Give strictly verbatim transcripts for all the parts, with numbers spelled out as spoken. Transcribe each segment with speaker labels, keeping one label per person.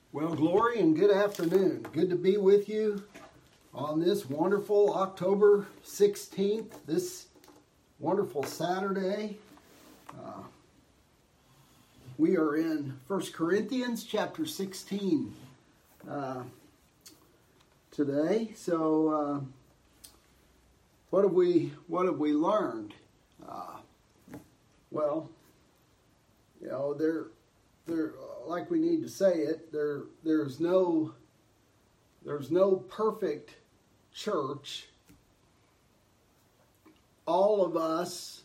Speaker 1: Well, glory and good afternoon. Good to be with you on this wonderful October sixteenth, this wonderful Saturday. Uh, we are in First Corinthians chapter sixteen uh, today. So, uh, what have we what have we learned? Uh, well, you know, there there. Like we need to say it, there there's no there's no perfect church. All of us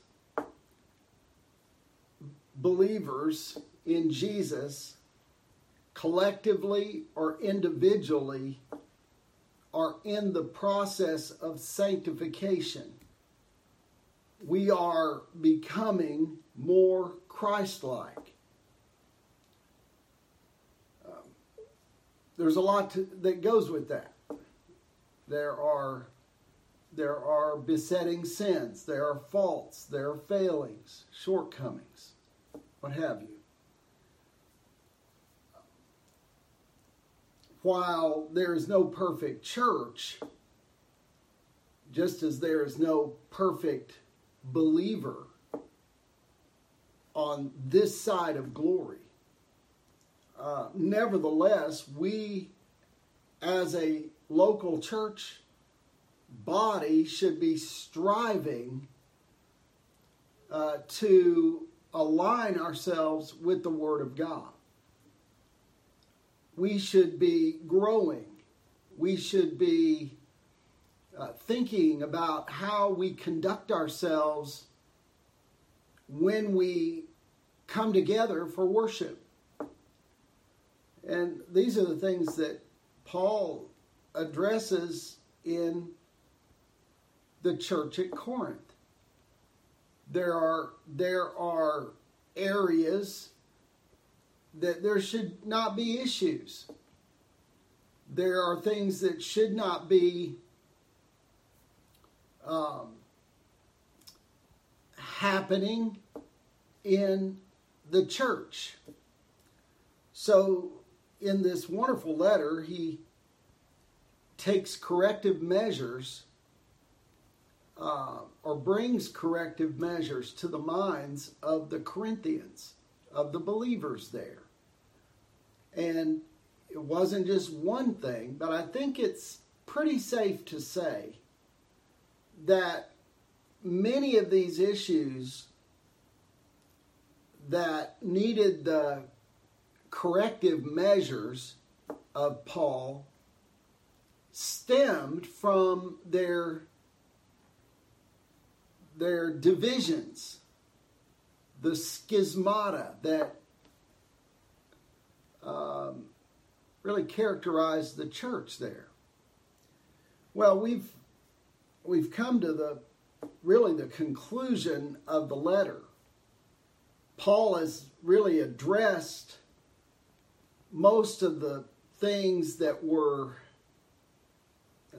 Speaker 1: believers in Jesus, collectively or individually, are in the process of sanctification. We are becoming more Christ-like. There's a lot to, that goes with that. There are, there are besetting sins. There are faults. There are failings, shortcomings, what have you. While there is no perfect church, just as there is no perfect believer on this side of glory, Uh, nevertheless, we as a local church body should be striving uh, to align ourselves with the Word of God. We should be growing. We should be uh, thinking about how we conduct ourselves when we come together for worship. And these are the things that Paul addresses in the church at Corinth. There are, there are areas that there should not be issues. There are things that should not be um, happening in the church. So, in this wonderful letter, he takes corrective measures uh, or brings corrective measures to the minds of the Corinthians, of the believers there. And it wasn't just one thing, but I think it's pretty safe to say that many of these issues that needed the corrective measures of Paul stemmed from their, their divisions, the schismata that um, really characterized the church there. Well, we've we've come to the really the conclusion of the letter. Paul has really addressed most of the things that were uh,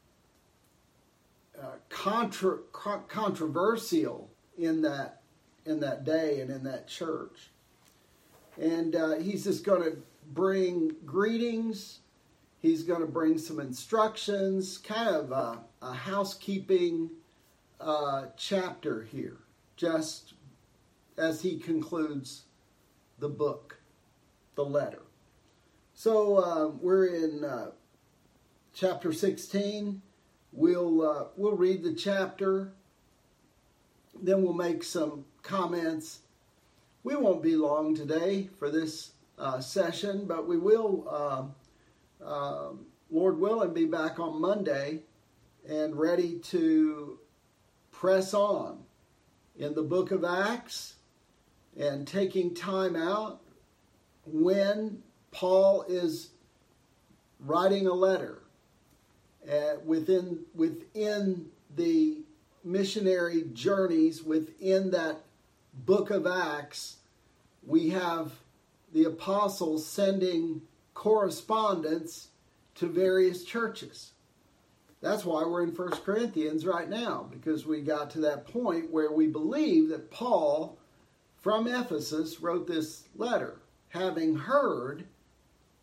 Speaker 1: uh, contra- co- controversial in that in that day and in that church, and uh, he's just going to bring greetings. He's going to bring some instructions, kind of a, a housekeeping uh, chapter here, just as he concludes the book, the letter. So uh, we're in uh, chapter sixteen. We'll uh, we'll read the chapter, then we'll make some comments. We won't be long today for this uh, session, but we will, uh, uh, Lord willing, be back on Monday and ready to press on in the book of Acts and taking time out when Paul is writing a letter uh, within within the missionary journeys within that book of Acts. We have the apostles sending correspondence to various churches. That's why we're in First Corinthians right now, because we got to that point where we believe that Paul from Ephesus wrote this letter, having heard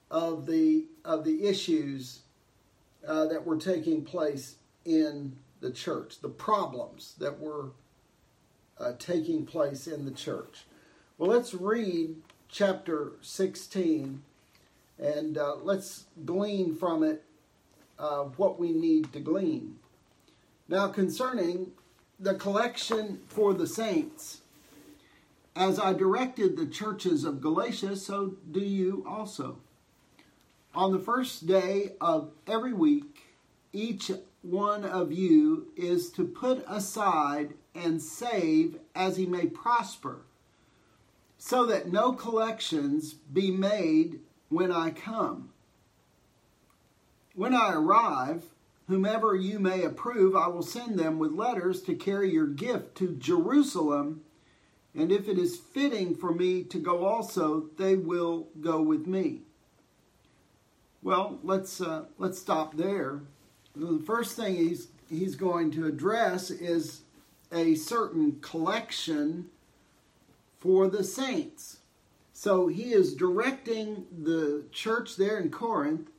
Speaker 1: of the of the issues uh, that were taking place in the church, the problems that were uh, taking place in the church. Well, let's read chapter sixteen, and uh, let's glean from it uh, what we need to glean. Now, concerning the collection for the saints, as I directed the churches of Galatia, so do you also. On the first day of every week, each one of you is to put aside and save as he may prosper, so that no collections be made when I come. When I arrive, whomever you may approve, I will send them with letters to carry your gift to Jerusalem, and if it is fitting for me to go also, they will go with me. Well, let's uh, let's stop there. The first thing he's he's going to address is a certain collection for the saints. So he is directing the church there in Corinth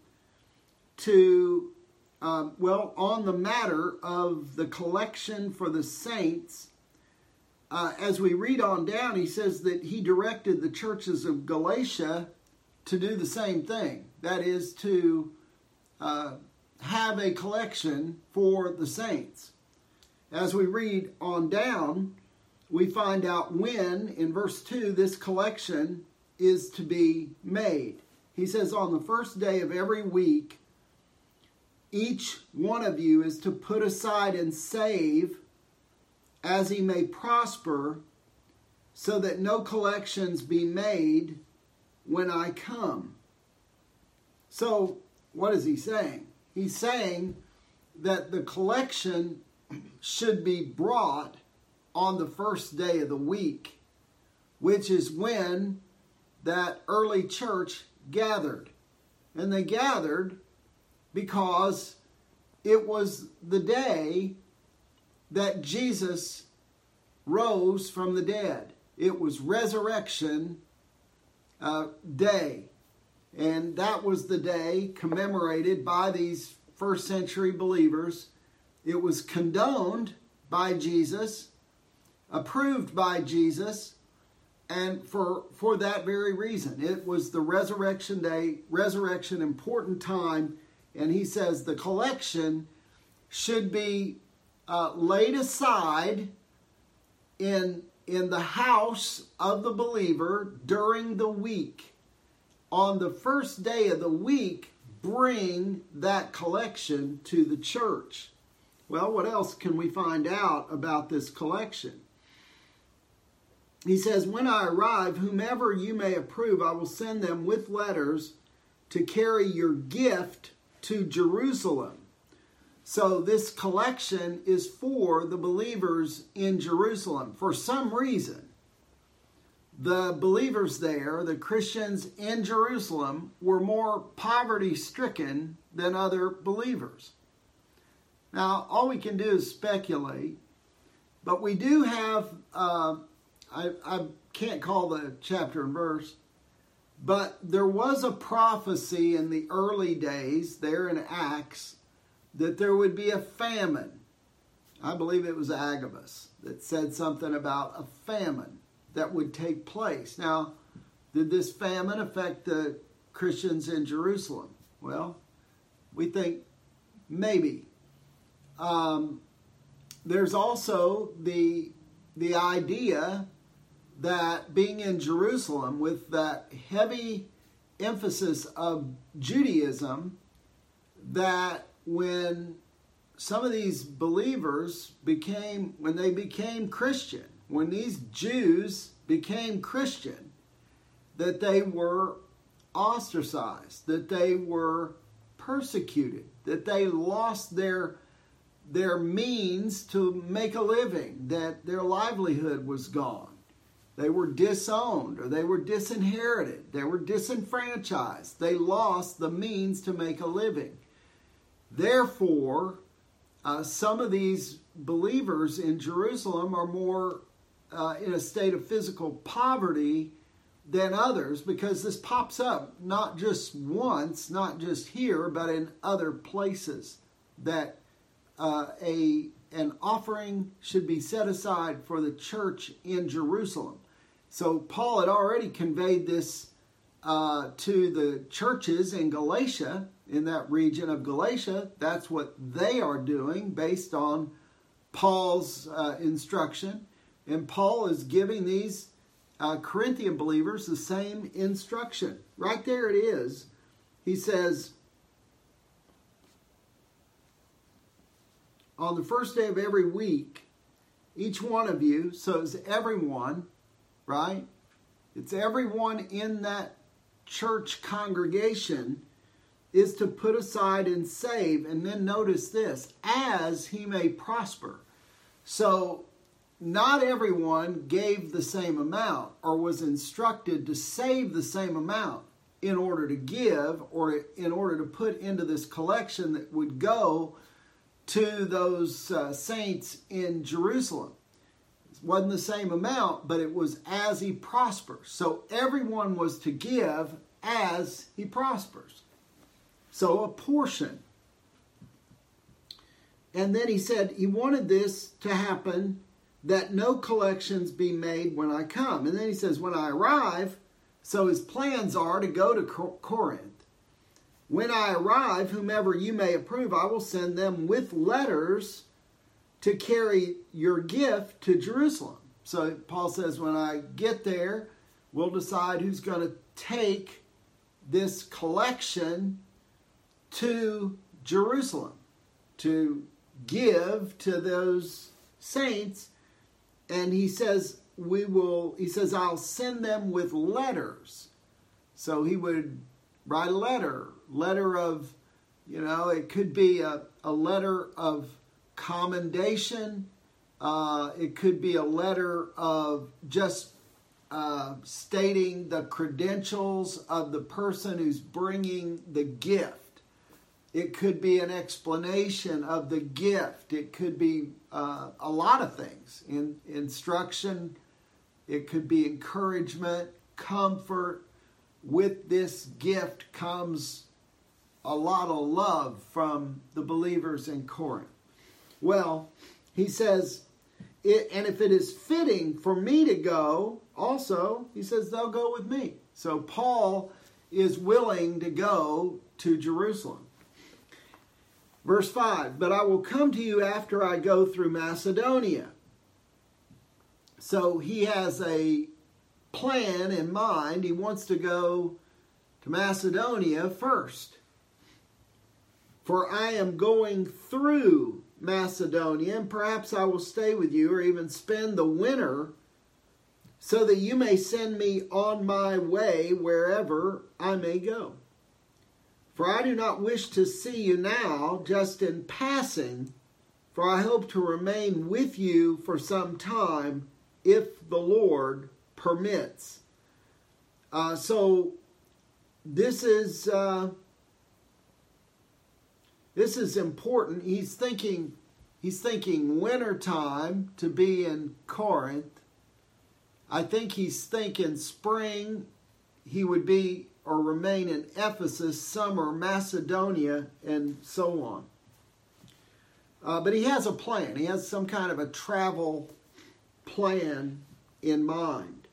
Speaker 1: to, um, well, on the matter of the collection for the saints. Uh, as we read on down, he says that he directed the churches of Galatia to do the same thing. That is to uh, have a collection for the saints. As we read on down, we find out when, in verse two, this collection is to be made. He says, on the first day of every week, each one of you is to put aside and save as he may prosper, so that no collections be made when I come. So, what is he saying? He's saying that the collection should be brought on the first day of the week, which is when that early church gathered. And they gathered because it was the day that Jesus rose from the dead. It was resurrection uh, day. And that was the day commemorated by these first century believers. It was condoned by Jesus, approved by Jesus, and for, for that very reason. It was the resurrection day, resurrection important time, and he says the collection should be uh, laid aside in, in the house of the believer during the week. On the first day of the week, bring that collection to the church. Well, what else can we find out about this collection? He says, when I arrive, whomever you may approve, I will send them with letters to carry your gift to Jerusalem. So this collection is for the believers in Jerusalem. For some reason, the believers there, the Christians in Jerusalem, were more poverty-stricken than other believers. Now, all we can do is speculate, but we do have, uh, I, I can't call the chapter and verse, but there was a prophecy in the early days, there in Acts, that there would be a famine. I believe it was Agabus that said something about a famine that would take place. Now, did this famine affect the Christians in Jerusalem? Well, we think maybe. Um, there's also the, the idea that being in Jerusalem with that heavy emphasis of Judaism, that when some of these believers became, when they became Christian, when these Jews became Christian, that they were ostracized, that they were persecuted, that they lost their, their means to make a living, that their livelihood was gone. They were disowned, or they were disinherited, they were disenfranchised. They lost the means to make a living. Therefore, uh, some of these believers in Jerusalem are more uh, in a state of physical poverty, than others, because this pops up not just once, not just here, but in other places, that uh, a an offering should be set aside for the church in Jerusalem. So Paul had already conveyed this uh, to the churches in Galatia, in that region of Galatia. That's what they are doing based on Paul's uh, instruction. And Paul is giving these uh, Corinthian believers the same instruction. Right there it is. He says, on the first day of every week, each one of you, so it's everyone, right? It's everyone in that church congregation, is to put aside and save. And then notice this, as he may prosper. So not everyone gave the same amount or was instructed to save the same amount in order to give, or in order to put into this collection that would go to those uh, saints in Jerusalem. It wasn't the same amount, but it was as he prospers. So everyone was to give as he prospers. So a portion. And then he said he wanted this to happen, that no collections be made when I come. And then he says, when I arrive, so his plans are to go to Corinth. When I arrive, whomever you may approve, I will send them with letters to carry your gift to Jerusalem. So Paul says, when I get there, we'll decide who's going to take this collection to Jerusalem to give to those saints. And he says, we will, he says, I'll send them with letters. So he would write a letter, letter of, you know, it could be a, a letter of commendation. Uh, it could be a letter of just uh, stating the credentials of the person who's bringing the gift. It could be an explanation of the gift. It could be uh, a lot of things. In, instruction. It could be encouragement, comfort. With this gift comes a lot of love from the believers in Corinth. Well, he says, it, and if it is fitting for me to go, also, he says, they'll go with me. So Paul is willing to go to Jerusalem. Verse five, but I will come to you after I go through Macedonia. So he has a plan in mind. He wants to go to Macedonia first. For I am going through Macedonia, and perhaps I will stay with you or even spend the winter, so that you may send me on my way wherever I may go. For I do not wish to see you now, just in passing, for I hope to remain with you for some time, if the Lord permits. Uh, so this is uh, this is important. He's thinking he's thinking wintertime to be in Corinth. I think he's thinking spring he would be or remain in Ephesus, summer Macedonia, and so on. Uh, but he has a plan. He has some kind of a travel plan in mind.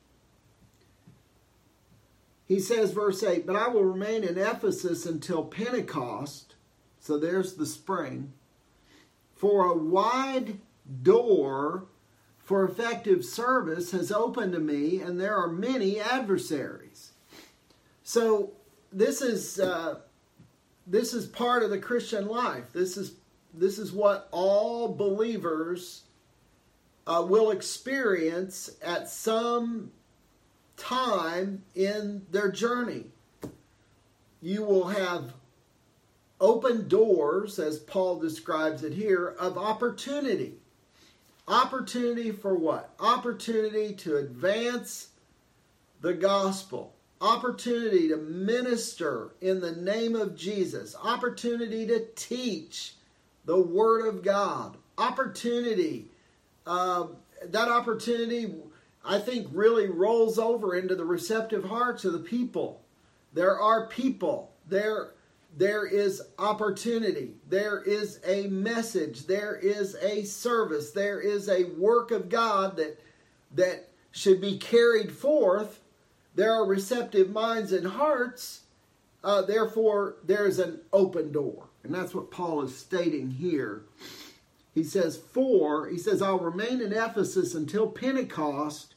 Speaker 1: He says, verse eight, but I will remain in Ephesus until Pentecost. So there's the spring. For a wide door for effective service has opened to me, and there are many adversaries. So this is uh, this is part of the Christian life. This is this is what all believers uh, will experience at some time in their journey. You will have open doors, as Paul describes it here, of opportunity. Opportunity for what? Opportunity to advance the gospel. Opportunity to minister in the name of Jesus. Opportunity to teach the Word of God. Opportunity. Uh, that opportunity, I think, really rolls over into the receptive hearts of the people. There are people. There, there is opportunity. There is a message. There is a service. There is a work of God that, that should be carried forth. There are receptive minds and hearts. Uh, therefore, there is an open door. And that's what Paul is stating here. He says, for, he says, I'll remain in Ephesus until Pentecost,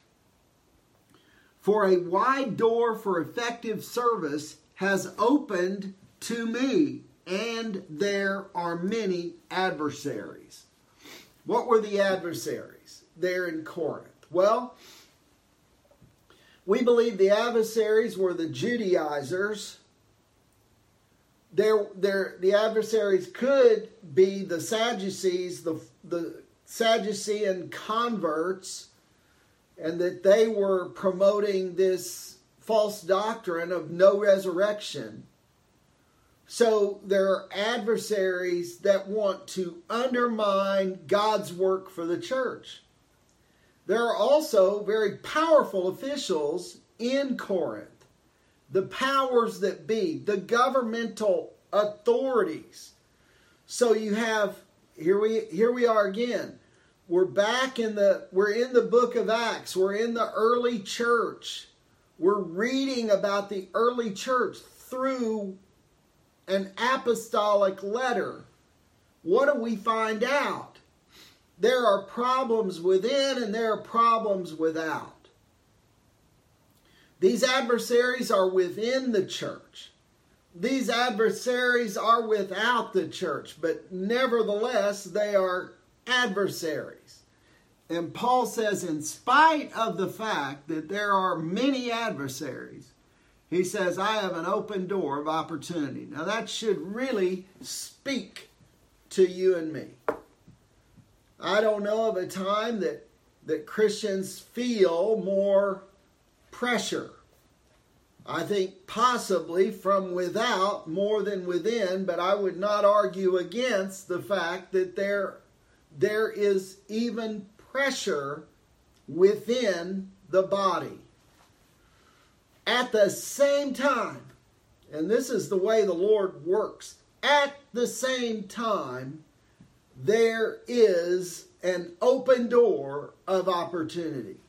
Speaker 1: for a wide door for effective service has opened to me, and there are many adversaries. What were the adversaries there in Corinth? Well, we believe the adversaries were the Judaizers. There, there, the adversaries could be the Sadducees, the, the Sadducean converts, and that they were promoting this false doctrine of no resurrection. So there are adversaries that want to undermine God's work for the church. There are also very powerful officials in Corinth. The powers that be, the governmental authorities. So you have, here we here we are again. We're back in the, we're in the book of Acts. We're in the early church. We're reading about the early church through an apostolic letter. What do we find out? There are problems within and there are problems without. These adversaries are within the church. These adversaries are without the church, but nevertheless, they are adversaries. And Paul says, in spite of the fact that there are many adversaries, he says, I have an open door of opportunity. Now that should really speak to you and me. I don't know of a time that, that Christians feel more pressure. I think possibly from without more than within, but I would not argue against the fact that there, there is even pressure within the body. At the same time, and this is the way the Lord works, at the same time, there is an open door of opportunity.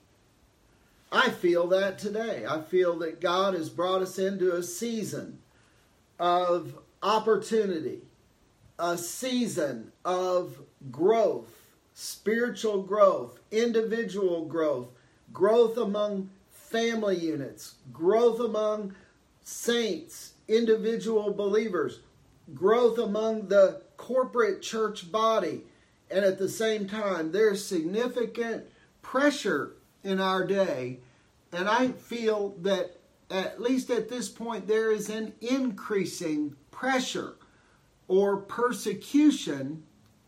Speaker 1: I feel that today. I feel that God has brought us into a season of opportunity, a season of growth, spiritual growth, individual growth, growth among family units, growth among saints, individual believers, growth among the corporate church body. And at the same time, there's significant pressure in our day, and I feel that at least at this point there is an increasing pressure or persecution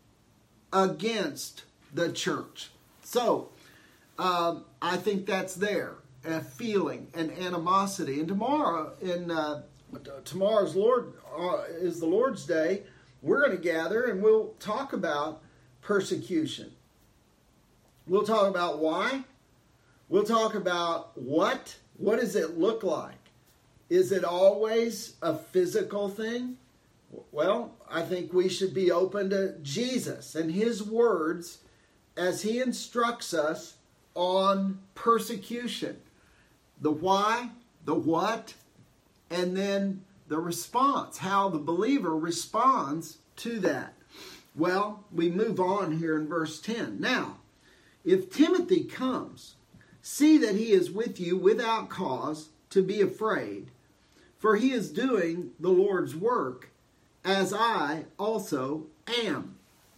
Speaker 1: against the church. So um, I think that's there, a feeling, an animosity. And tomorrow, in uh, tomorrow's Lord uh, is the Lord's Day. We're going to gather and we'll talk about persecution. We'll talk about why. We'll talk about what. What does it look like? Is it always a physical thing? Well, I think we should be open to Jesus and His words as He instructs us on persecution. The why, the what, and then the response, how the believer responds to that. Well, we move on here in verse ten. Now, if Timothy comes, see that he is with you without cause to be afraid, for he is doing the Lord's work, as I also am.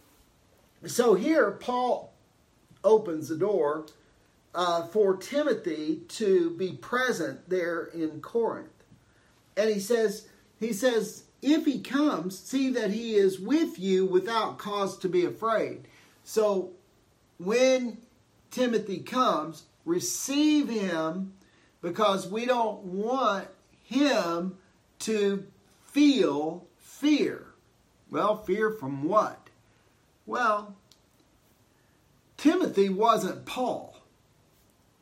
Speaker 1: So here, Paul opens the door uh, for Timothy to be present there in Corinth. And he says, he says, if he comes, see that he is with you without cause to be afraid. So when Timothy comes, receive him, because we don't want him to feel fear. Well, fear from what? Well, Timothy wasn't Paul.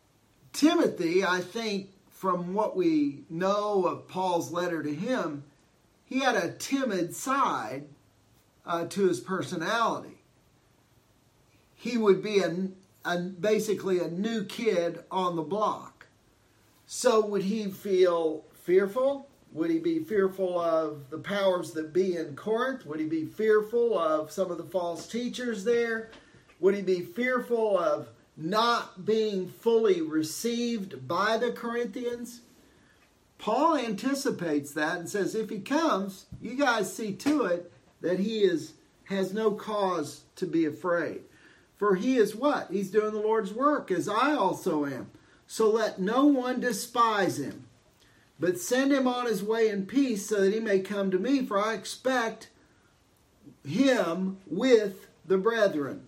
Speaker 1: Timothy, I think, from what we know of Paul's letter to him, he had a timid side uh, to his personality. He would be a, a basically a new kid on the block. So would he feel fearful? Would he be fearful of the powers that be in Corinth? Would he be fearful of some of the false teachers there? Would he be fearful of not being fully received by the Corinthians? Paul anticipates that and says, if he comes, you guys see to it that he is has no cause to be afraid. For he is what? He's doing the Lord's work, as I also am. So let no one despise him, but send him on his way in peace, so that he may come to me, for I expect him with the brethren.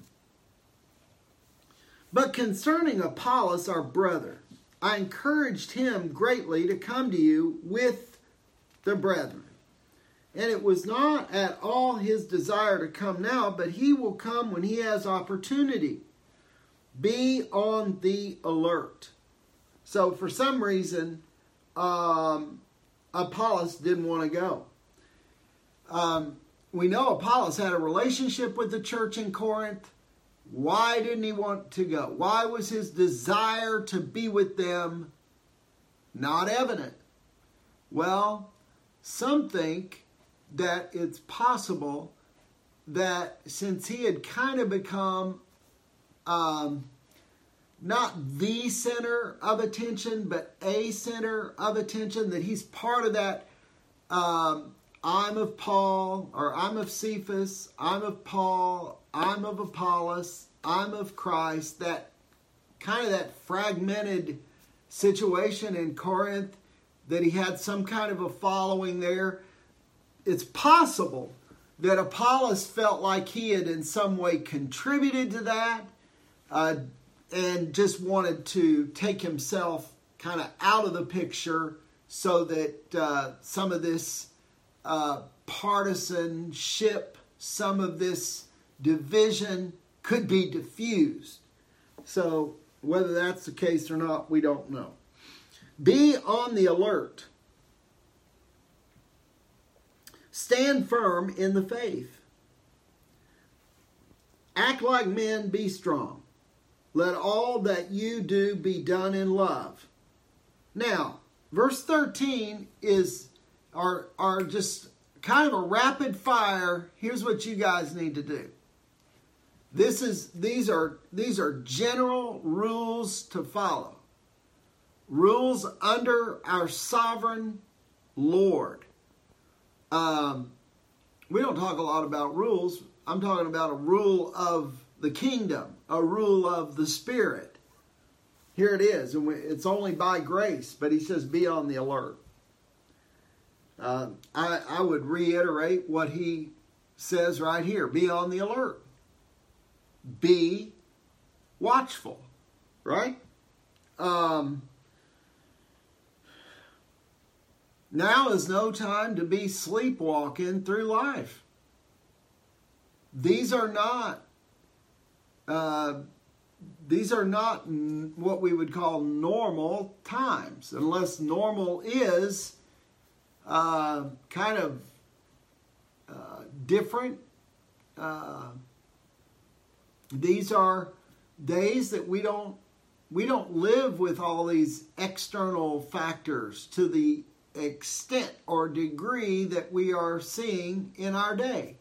Speaker 1: But concerning Apollos, our brother, I encouraged him greatly to come to you with the brethren. And it was not at all his desire to come now, but he will come when he has opportunity. Be on the alert. So for some reason, um, Apollos didn't want to go. Um, we know Apollos had a relationship with the church in Corinth. Why didn't he want to go? Why was his desire to be with them not evident? Well, some think that it's possible that since he had kind of become um, not the center of attention, but a center of attention, that he's part of that um, I'm of Paul, or I'm of Cephas, I'm of Paul, I'm of Apollos, I'm of Christ, that kind of that fragmented situation in Corinth, that he had some kind of a following there. It's possible that Apollos felt like he had in some way contributed to that uh, and just wanted to take himself kind of out of the picture so that uh, some of this uh, partisanship, some of this division could be diffused. So whether that's the case or not, we don't know. Be on the alert. Stand firm in the faith. Act like men, be strong. Let all that you do be done in love. Now, verse thirteen is are, are just kind of a rapid fire. Here's what you guys need to do. This is these are these are general rules to follow. Rules under our sovereign Lord. Um, we don't talk a lot about rules. I'm talking about a rule of the kingdom, a rule of the Spirit. Here it is, and it's only by grace, but he says be on the alert. Uh, I, I would reiterate what he says right here. Be on the alert. Be watchful, right? Um, now is no time to be sleepwalking through life. These are not uh, these are not n- what we would call normal times, unless normal is uh, kind of uh, different. Uh, these are days that we don't we don't live with all these external factors to the extent or degree that we are seeing in our day.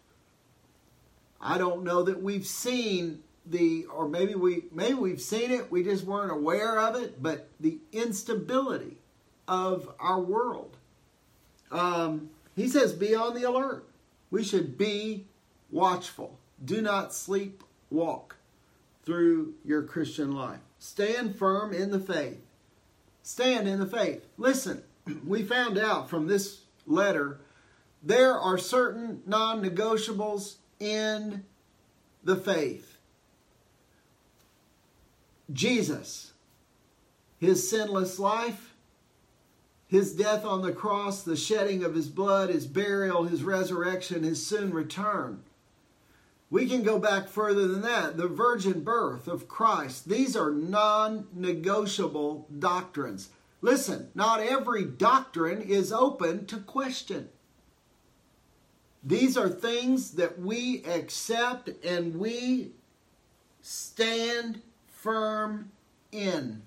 Speaker 1: I don't know that we've seen the, or maybe we maybe we've seen it, we just weren't aware of it, but the instability of our world. Um, he says, be on the alert. We should be watchful. Do not sleepwalk through your Christian life. Stand firm in the faith. Stand in the faith. Listen, we found out from this letter, there are certain non-negotiables in the faith. Jesus, his sinless life, his death on the cross, the shedding of his blood, his burial, his resurrection, his soon return. We can go back further than that. The virgin birth of Christ. These are non-negotiable doctrines. Listen, not every doctrine is open to question. These are things that we accept and we stand firm in.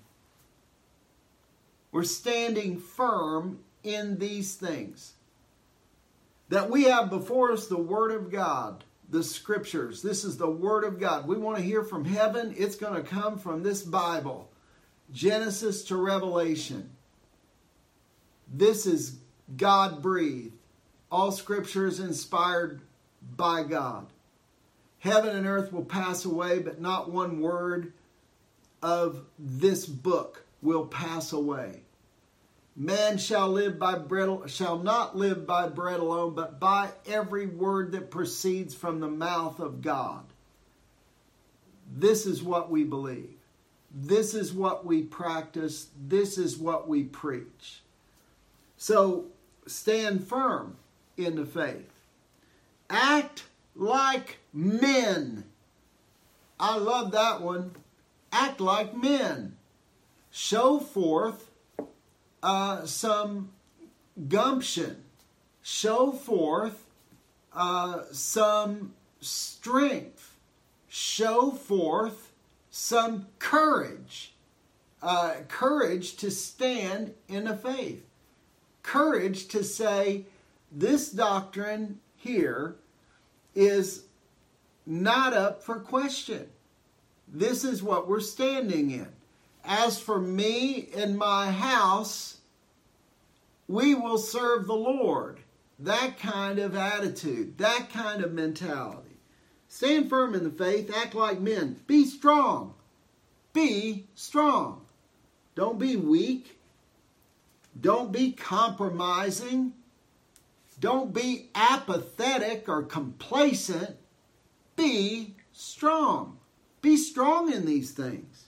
Speaker 1: We're standing firm in these things. That we have before us the Word of God, the Scriptures. This is the Word of God. We want to hear from heaven. It's going to come from this Bible. Genesis to Revelation. This is God-breathed. All Scripture is inspired by God. Heaven and earth will pass away, but not one word of this book will pass away. Man shall live by bread, shall not live by bread alone, but by every word that proceeds from the mouth of God. This is what we believe. This is what we practice. This is what we preach. So stand firm in the faith. Act like men. I love that one. Act like men. Show forth uh, some gumption. Show forth uh, some strength. Show forth some courage. Uh, courage to stand in the faith. Courage to say, this doctrine here is not up for question. This is what we're standing in. As for me and my house, we will serve the Lord. That kind of attitude, that kind of mentality. Stand firm in the faith, act like men. Be strong. Be strong. Don't be weak. Don't be compromising. Don't be apathetic or complacent. Be strong. Be strong in these things.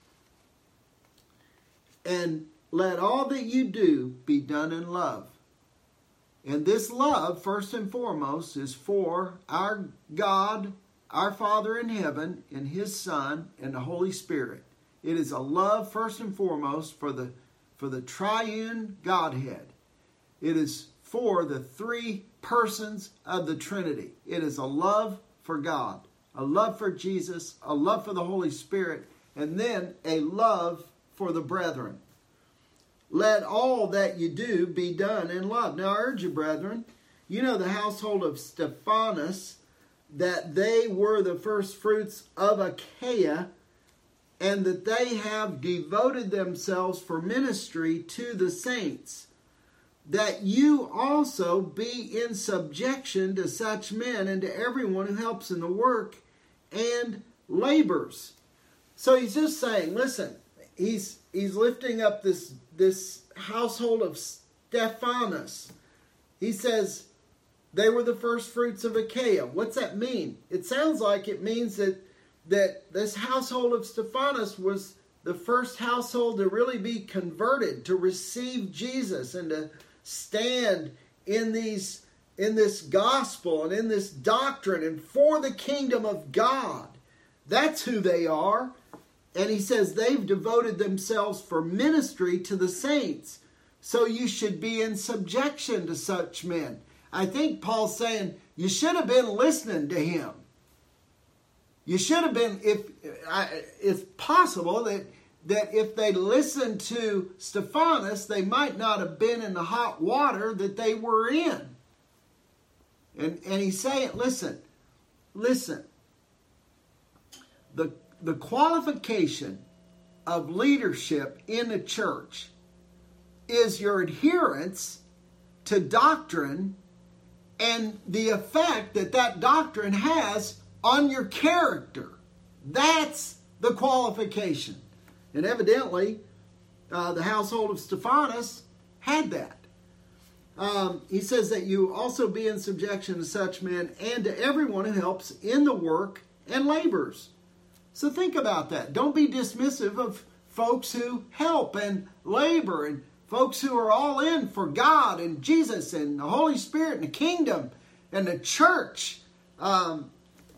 Speaker 1: And let all that you do be done in love. And this love, first and foremost, is for our God, our Father in heaven, and His Son, and the Holy Spirit. It is a love, first and foremost, for the, for the triune Godhead. It is for the three persons of the Trinity. It is a love for God, a love for Jesus, a love for the Holy Spirit, and then a love for the brethren. Let all that you do be done in love. Now I urge you, brethren, you know the household of Stephanus, that they were the first fruits of Achaia, and that they have devoted themselves for ministry to the saints, that you also be in subjection to such men and to everyone who helps in the work and labors. So he's just saying, listen, he's he's lifting up this, this household of Stephanus. He says they were the first fruits of Achaia. What's that mean? It sounds like it means that, that this household of Stephanus was the first household to really be converted, to receive Jesus and to stand in these in this gospel and in this doctrine and for the kingdom of God. That's who they are. And he says they've devoted themselves for ministry to the saints. So you should be in subjection to such men. I think Paul's saying you should have been listening to him. You should have been, if it's possible that that if they listened to Stephanus, they might not have been in the hot water that they were in. And, and he's saying, listen, listen. The, the qualification of leadership in a church is your adherence to doctrine and the effect that that doctrine has on your character. That's the qualification. And evidently, uh, the household of Stephanus had that. Um, he says that you also be in subjection to such men and to everyone who helps in the work and labors. So think about that. Don't be dismissive of folks who help and labor and folks who are all in for God and Jesus and the Holy Spirit and the kingdom and the church. Um,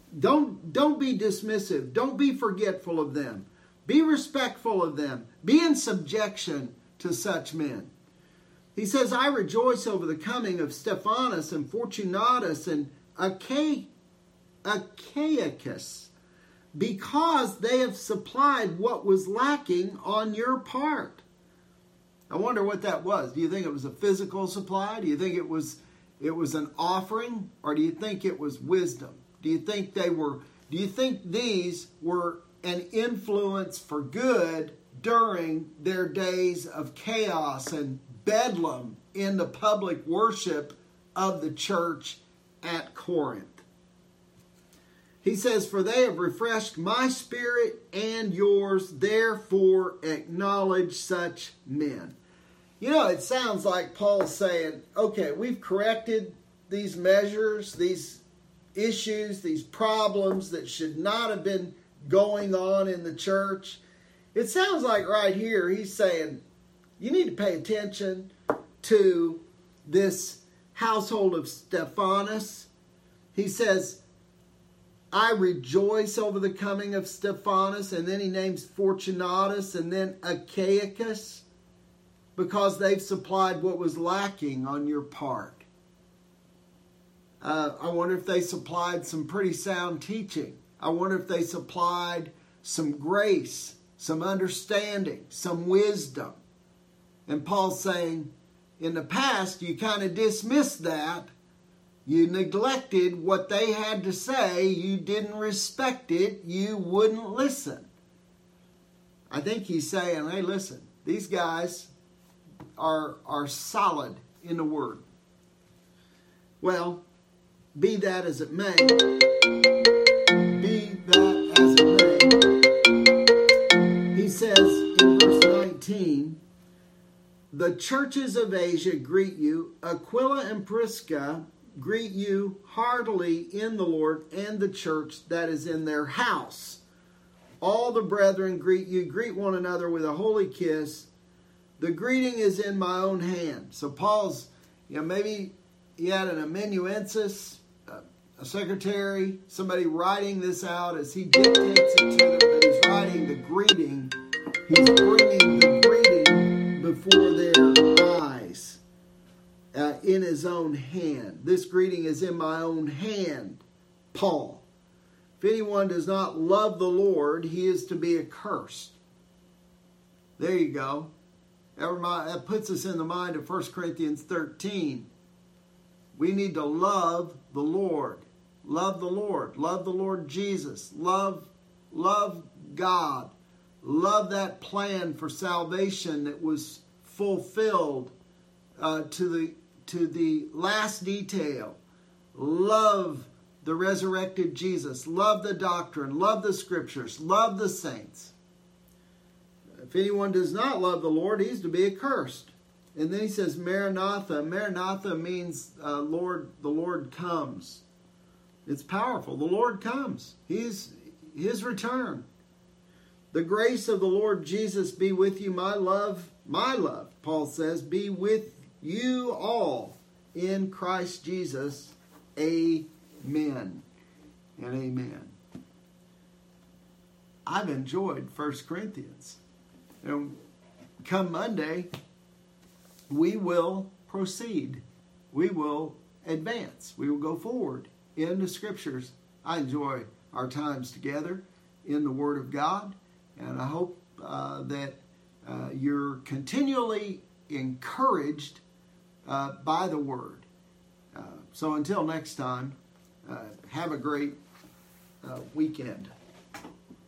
Speaker 1: Don't, don't be dismissive. Don't be forgetful of them. Be respectful of them. Be in subjection to such men. He says, I rejoice over the coming of Stephanas and Fortunatus and Acha- Achaicus, because they have supplied what was lacking on your part. I wonder what that was. Do you think it was a physical supply? Do you think it was it was an offering? Or do you think it was wisdom? Do you think they were do you think these were an influence for good during their days of chaos and bedlam in the public worship of the church at Corinth? He says, for they have refreshed my spirit and yours, therefore acknowledge such men. You know, it sounds like Paul's saying, okay, we've corrected these measures, these issues, these problems that should not have been going on in the church. It sounds like right here he's saying, you need to pay attention to this household of Stephanas. He says, I rejoice over the coming of Stephanas, and then he names Fortunatus and then Achaicus, because they've supplied what was lacking on your part. Uh, I wonder if they supplied some pretty sound teaching. I wonder if they supplied some grace, some understanding, some wisdom. And Paul's saying, in the past, you kind of dismissed that. You neglected what they had to say. You didn't respect it. You wouldn't listen. I think he's saying, hey, listen, these guys are, are solid in the Word. Well, be that as it may, be that as it may, he says in verse nineteen, the churches of Asia greet you. Aquila and Prisca greet you heartily in the Lord and the church that is in their house. All the brethren greet you. Greet one another with a holy kiss. The greeting is in my own hand. So Paul's, you know, maybe he had an amanuensis, a secretary, somebody writing this out as he dictates it to them, but he's writing the greeting. He's bringing the greeting before their eyes uh, in his own hand. This greeting is in my own hand, Paul. If anyone does not love the Lord, he is to be accursed. There you go. That puts us in the mind of First Corinthians thirteen. We need to love the Lord. Love the Lord. Love the Lord Jesus. Love, love God. Love that plan for salvation that was fulfilled uh, to the to the last detail. Love the resurrected Jesus. Love the doctrine. Love the scriptures. Love the saints. If anyone does not love the Lord, he's to be accursed. And then he says, Maranatha. Maranatha means, uh, Lord, the Lord comes. It's powerful. The Lord comes. He's his return. The grace of the Lord Jesus be with you. My love, my love, Paul says, be with you all in Christ Jesus. Amen and amen. I've enjoyed First Corinthians. And come Monday, we will proceed. We will advance. We will go forward in the Scriptures. I enjoy our times together in the Word of God, and I hope uh, that uh, you're continually encouraged uh, by the Word. Uh, so until next time, uh, have a great uh, weekend.